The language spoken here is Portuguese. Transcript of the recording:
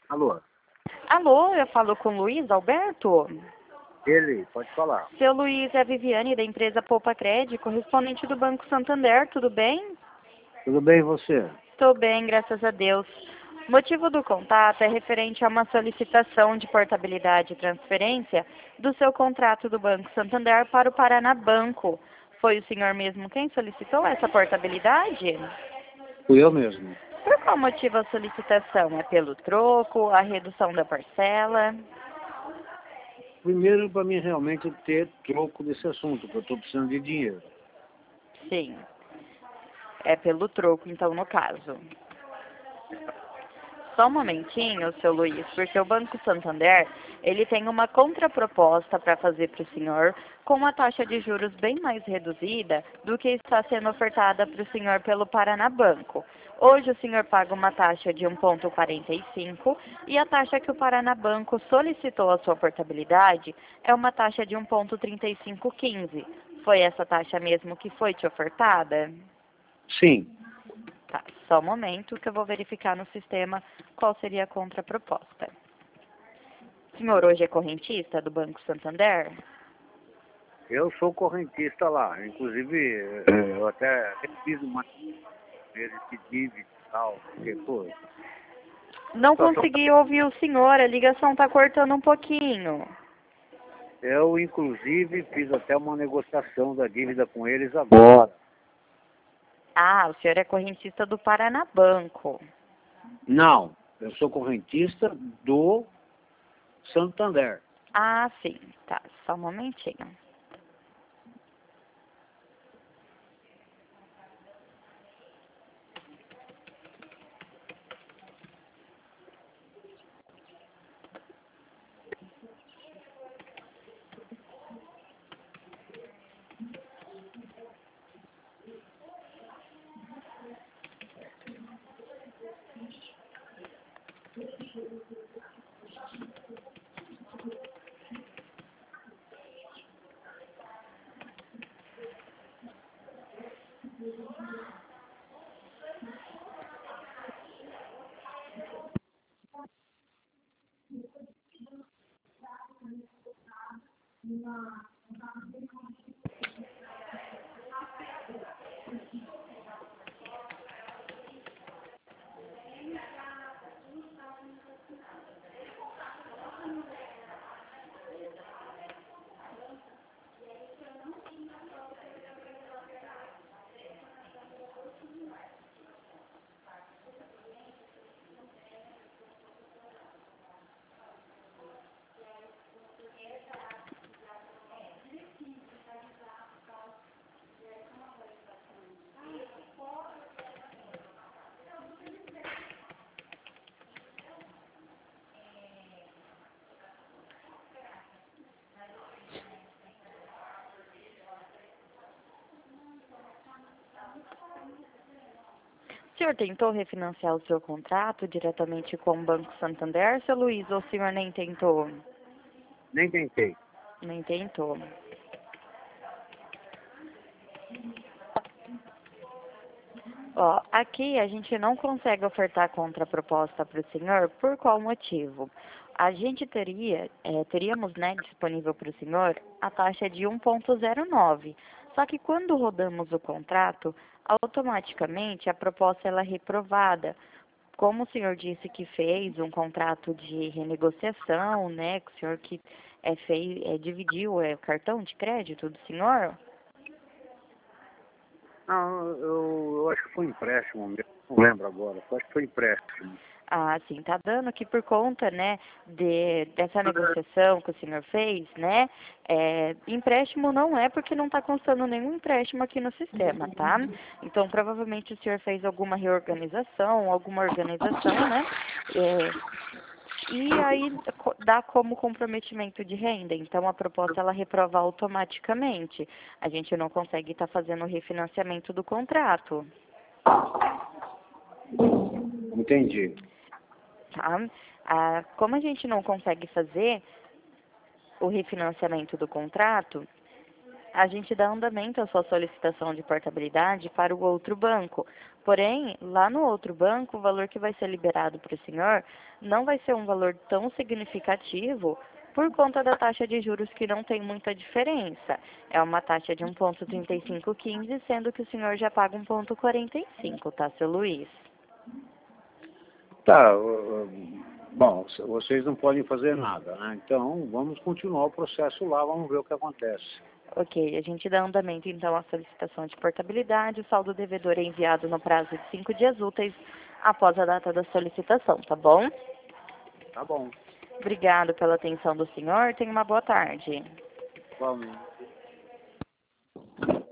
Alô? Alô, eu falo com o Luiz Alberto? Ele, pode falar. Seu Luiz, é a Viviane da empresa Poupa Crédito, correspondente do Banco Santander, tudo bem? Tudo bem e você? Estou bem, graças a Deus. O motivo do contato é referente a uma solicitação de portabilidade e transferência do seu contrato do Banco Santander para o Paraná Banco. Foi o senhor mesmo quem solicitou essa portabilidade? Fui eu mesmo. Por qual motivo a solicitação? É pelo troco, a redução da parcela? Primeiro, para mim realmente ter troco desse assunto, porque eu estou precisando de dinheiro. Sim, é pelo troco, então, no caso. Só um momentinho, seu Luiz, porque o Banco Santander, ele tem uma contraproposta para fazer para o senhor com uma taxa de juros bem mais reduzida do que está sendo ofertada para o senhor pelo Paraná Banco. Hoje o senhor paga uma taxa de 1,45 e a taxa que o Paraná Banco solicitou a sua portabilidade é uma taxa de 1,3515. Foi essa taxa mesmo que foi te ofertada? Sim, Tá, só um momento que eu vou verificar no sistema qual seria a contraproposta. O senhor hoje é correntista do Banco Santander? eu sou correntista lá. Inclusive, eu até fiz uma deles de dívida e tal. Porque, pô, Não situação- consegui ouvir o senhor, a ligação está cortando um pouquinho. eu, inclusive, fiz até uma negociação da dívida com eles agora. Ah, o senhor é correntista do Paraná Banco. Não, eu sou correntista do Santander. Ah, sim, tá, só um momentinho. O senhor tentou refinanciar o seu contrato diretamente com o Banco Santander, seu Luiz, ou o senhor nem tentou? Nem tentei. Nem tentou. Ó, aqui a gente não consegue ofertar contraproposta para o senhor, por qual motivo? A gente teríamos, né, disponível para o senhor a taxa de 1,09. Só que quando rodamos o contrato, automaticamente a proposta ela é reprovada. Como o senhor disse que fez um contrato de renegociação, né, que o senhor que dividiu o cartão de crédito do senhor? Não, eu acho que foi empréstimo mesmo. Não lembro agora. Eu acho que foi empréstimo. Ah, sim, tá dando que por conta, né, dessa negociação que o senhor fez, né, empréstimo não é porque não está constando nenhum empréstimo aqui no sistema, tá? Então, provavelmente o senhor fez alguma reorganização, alguma organização, né, e aí dá como comprometimento de renda. Então, a proposta, ela reprova automaticamente. A gente não consegue estar fazendo o refinanciamento do contrato. Entendi. Tá? Como a gente não consegue fazer o refinanciamento do contrato, a gente dá andamento à sua solicitação de portabilidade para o outro banco. Porém, lá no outro banco, o valor que vai ser liberado para o senhor não vai ser um valor tão significativo por conta da taxa de juros que não tem muita diferença. É uma taxa de 1,3515, sendo que o senhor já paga 1,45, tá, seu Luiz? Tá, bom, vocês não podem fazer nada, né? Então, vamos continuar o processo lá, vamos ver o que acontece. Ok, a gente dá andamento então à solicitação de portabilidade. O saldo devedor é enviado no prazo de 5 dias úteis após a data da solicitação, tá bom? Tá bom, Obrigado pela atenção do senhor. Tenha uma boa tarde. vamos.